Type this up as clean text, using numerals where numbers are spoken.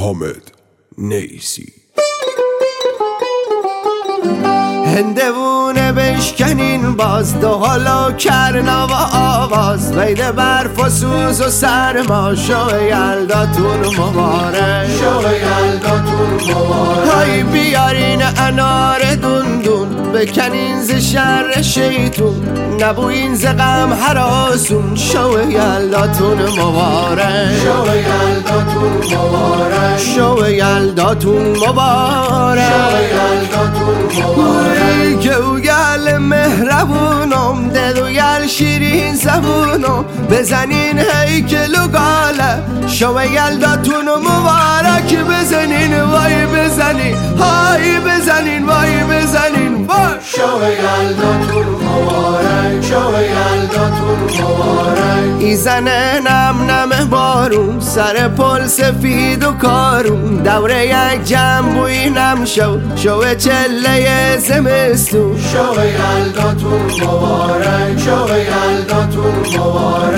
حامد نیسی. هندوونه بشکنین باز دو حالا کرنا و آواز بین برف و سوز و سرما شو یلداتون مبارک، شو یلداتون مبارک. های بیارین انار دوندون بکنین ز شر شیطون، نبوین ز غم هراسون شو یلداتون مبارک، شو یلداتون مبارک، شو یلداتون مبارک، شو یلداتون مبارک. گوگل مهربونم دلوگل شیرین زبونم بزنین هیکل و گاله شو یلداتون مبارک. بزنین وای بزنین های بزنین وای بزنین وای شو یلداتون مبارک، شو یلداتون مبارک. ایزنه نم نم بارون سر پل سفید و کارون دوره یک جمع بوی نم شو چله زمستون شو یلداتون مبارک، شو یلداتون مبارک.